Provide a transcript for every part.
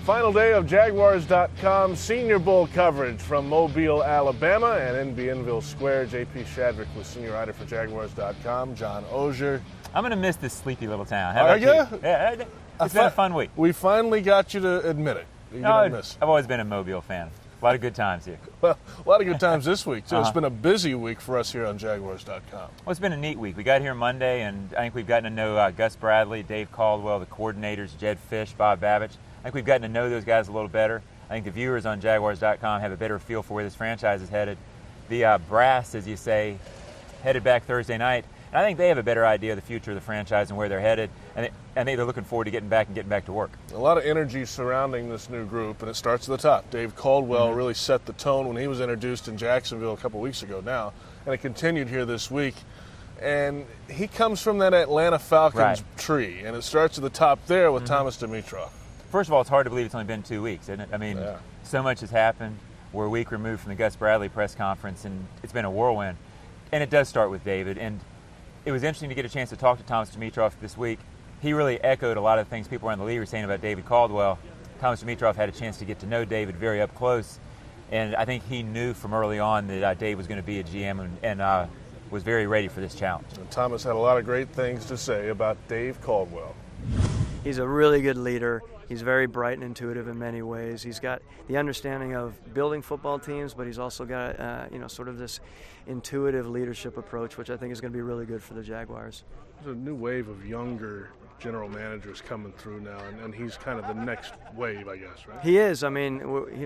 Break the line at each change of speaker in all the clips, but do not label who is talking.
Final day of Jaguars.com Senior Bowl coverage from Mobile, Alabama, and in Bienville Square. J.P. Shadrick was senior writer for Jaguars.com. John Oehser.
I'm going to miss this sleepy little town.
Are you?
Yeah, it's been a fun week.
We finally got you to admit it.
I've always been a Mobile fan. A lot of good times here.
Well, a lot of good times this week, too. It's been a busy week for us here on Jaguars.com.
Well, it's been a neat week. We got here Monday, and I think we've gotten to know Gus Bradley, Dave Caldwell, the coordinators, Jedd Fisch, Bob Babich. I think we've gotten to know those guys a little better. I think the viewers on Jaguars.com have a better feel for where this franchise is headed. The brass, as you say, headed back Thursday night. And I think they have a better idea of the future of the franchise and where they're headed. And they're looking forward to getting back to work.
A lot of energy surrounding this new group, and it starts at the top. Dave Caldwell really set the tone when he was introduced in Jacksonville a couple weeks ago now, and it continued here this week. And he comes from that Atlanta Falcons tree, and it starts at the top there with Thomas Dimitroff.
First of all, it's hard to believe it's only been 2 weeks, isn't it? I mean, so much has happened. We're a week removed from the Gus Bradley press conference, and it's been a whirlwind. And it does start with David. And it was interesting to get a chance to talk to Thomas Dimitroff this week. He really echoed a lot of the things people around the league were saying about David Caldwell. Thomas Dimitroff had a chance to get to know David very up close, and I think he knew from early on that Dave was going to be a GM and was very ready for this challenge.
And Thomas had a lot of great things to say about Dave Caldwell.
He's a really good leader. He's very bright and intuitive in many ways. He's got the understanding of building football teams, but he's also got sort of this intuitive leadership approach, which I think is going to be really good for the Jaguars.
There's a new wave of younger general managers coming through now, and he's kind of the next wave, I guess, right?
He is. I mean,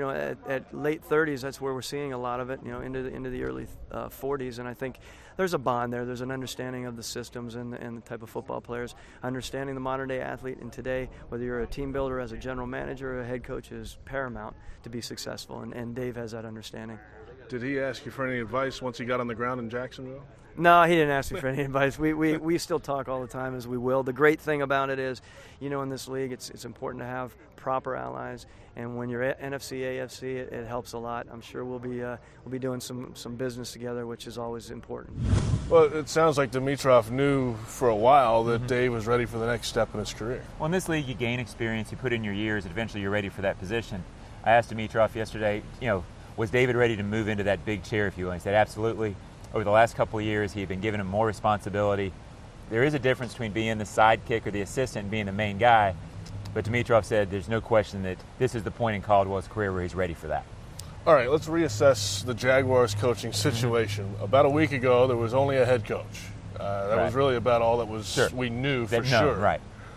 at late 30s, that's where we're seeing a lot of it, into the early 40s, and I think there's a bond there. There's an understanding of the systems and the type of football players, understanding the modern-day athlete, and today, whether you're a team builder as a general manager or a head coach, is paramount to be successful, and Dave has that understanding.
Did he ask you for any advice once he got on the ground in Jacksonville?
No, he didn't ask me for any advice. We still talk all the time, as we will. The great thing about it is, in this league, it's important to have proper allies, and when you're at NFC, AFC, it helps a lot. I'm sure we'll be doing some business together, which is always important.
Well, it sounds like Dimitroff knew for a while that Dave was ready for the next step in his career.
Well, in this league, you gain experience, you put in your years, and eventually you're ready for that position. I asked Dimitroff yesterday, was David ready to move into that big chair, if you will? He said, absolutely. Over the last couple of years, he had been given him more responsibility. There is a difference between being the sidekick or the assistant and being the main guy. But Dimitroff said there's no question that this is the point in Caldwell's career where he's ready for that.
All right, let's reassess the Jaguars coaching situation. About a week ago, there was only a head coach. That was really about all that was we knew for sure.
Right.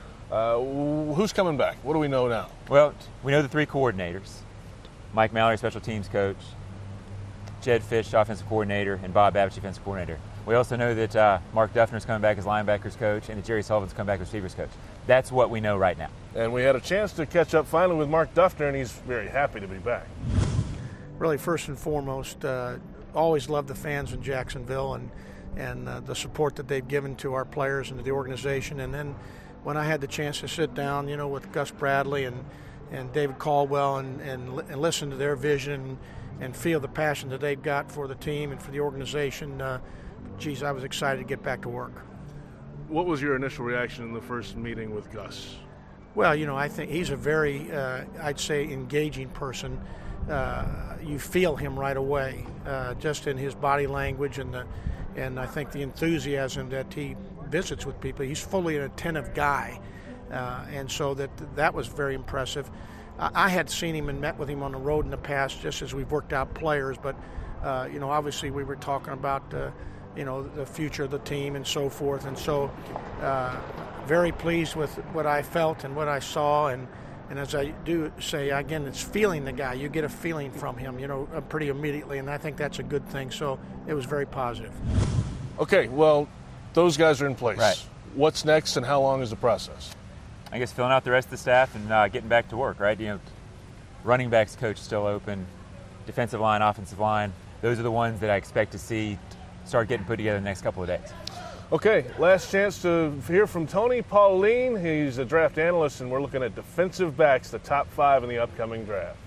Who's coming back? What do we know now?
Well, we know the three coordinators. Mike Mallory, special teams coach, Jedd Fisch, offensive coordinator, and Bob Babich, defensive coordinator. We also know that Mark Duffner's coming back as linebackers coach and that Jerry Sullivan's coming back as receivers coach. That's what we know right now. And we had a chance to catch up finally with Mark Duffner, and he's very happy to be back.
Really, first and foremost, always loved the fans in Jacksonville and the support that they've given to our players and to the organization. And then when I had the chance to sit down, with Gus Bradley and David Caldwell and listen to their vision and feel the passion that they've got for the team and for the organization, I was excited to get back to work.
What was your initial reaction in the first meeting with Gus?
Well, I think he's a very, I'd say, engaging person. You feel him right away, just in his body language and I think the enthusiasm that he visits with people. He's fully an attentive guy, and so that was very impressive. I had seen him and met with him on the road in the past, just as we've worked out players. But obviously we were talking about the future of the team and so forth. And so very pleased with what I felt and what I saw. And as I do say again, it's feeling the guy. You get a feeling from him, pretty immediately, and I think that's a good thing. So it was very positive.
Okay, well, those guys are in place.
Right.
What's next, and how long is the process?
I guess filling out the rest of the staff and getting back to work, right? Running backs coach still open, defensive line, offensive line. Those are the ones that I expect to see start getting put together in the next couple of days.
Okay, last chance to hear from Tony Pauline. He's a draft analyst, and we're looking at defensive backs, the top 5 in the upcoming draft.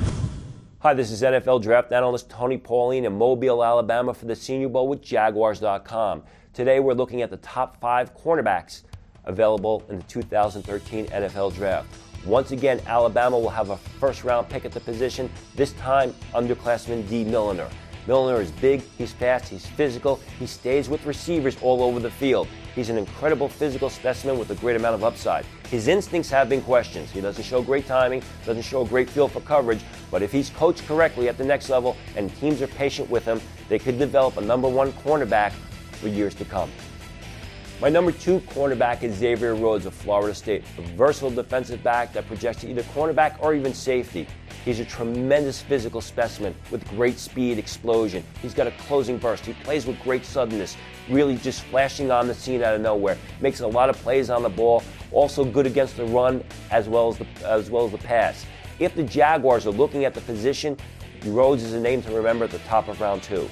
Hi, this is NFL draft analyst Tony Pauline in Mobile, Alabama for the Senior Bowl with Jaguars.com. Today we're looking at the top 5 cornerbacks available in the 2013 NFL Draft. Once again, Alabama will have a first-round pick at the position, this time underclassman Dee Milliner. Milliner is big, he's fast, he's physical, he stays with receivers all over the field. He's an incredible physical specimen with a great amount of upside. His instincts have been questioned. He doesn't show great timing, doesn't show a great feel for coverage, but if he's coached correctly at the next level and teams are patient with him, they could develop a number one cornerback for years to come. My number 2 cornerback is Xavier Rhodes of Florida State, a versatile defensive back that projects to either cornerback or even safety. He's a tremendous physical specimen with great speed, explosion. He's got a closing burst. He plays with great suddenness, really just flashing on the scene out of nowhere. Makes a lot of plays on the ball, also good against the run as well as the pass. If the Jaguars are looking at the position, Rhodes is a name to remember at the top of round 2.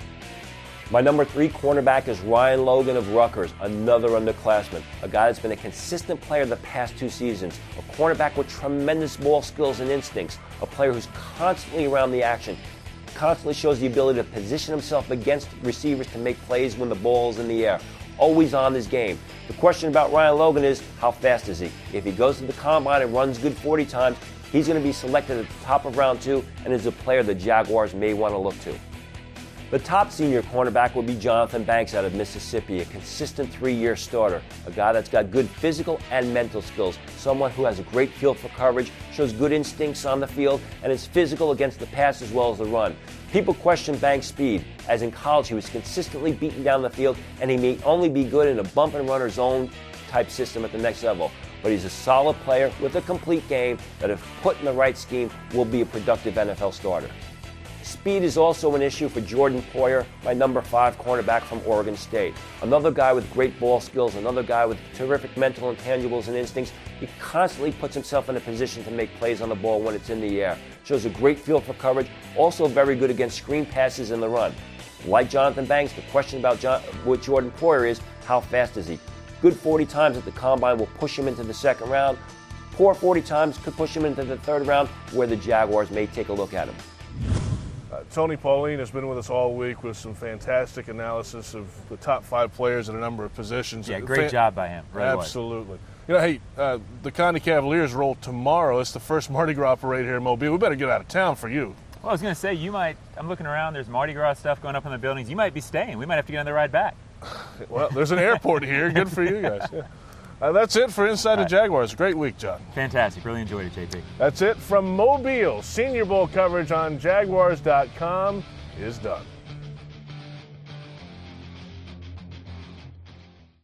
My number 3 cornerback is Ryan Logan of Rutgers, another underclassman, a guy that's been a consistent player the past 2 seasons, a cornerback with tremendous ball skills and instincts, a player who's constantly around the action, constantly shows the ability to position himself against receivers to make plays when the ball's in the air, always on his game. The question about Ryan Logan is, how fast is he? If he goes to the combine and runs good 40 times, he's going to be selected at the top of round 2 and is a player the Jaguars may want to look to. The top senior cornerback will be Jonathan Banks out of Mississippi, a consistent 3-year starter, a guy that's got good physical and mental skills, someone who has a great feel for coverage, shows good instincts on the field, and is physical against the pass as well as the run. People question Banks' speed, as in college he was consistently beaten down the field, and he may only be good in a bump and runner zone type system at the next level. But he's a solid player with a complete game that, if put in the right scheme, will be a productive NFL starter. Speed is also an issue for Jordan Poyer, my number 5 cornerback from Oregon State. Another guy with great ball skills, another guy with terrific mental intangibles and instincts. He constantly puts himself in a position to make plays on the ball when it's in the air. Shows a great feel for coverage, also very good against screen passes in the run. Like Jonathan Banks, the question about with Jordan Poyer is, how fast is he? Good 40 times at the combine will push him into the 2nd round. Poor 40 times could push him into the 3rd round, where the Jaguars may take a look at him.
Tony Pauline has been with us all week with some fantastic analysis of the top 5 players at a number of positions.
Yeah, great job by him. Really
absolutely. Was. You know, hey, the Conde Cavaliers roll tomorrow. It's the first Mardi Gras parade here in Mobile. We better get out of town for you.
Well, I was going to say, I'm looking around, there's Mardi Gras stuff going up in the buildings. You might be staying. We might have to get on the ride back.
Well, there's an airport here. Good for you guys. Yeah. That's it for Inside the Jaguars. Great week, John.
Fantastic. Really enjoyed it, JP.
That's it from Mobile. Senior Bowl coverage on Jaguars.com is done.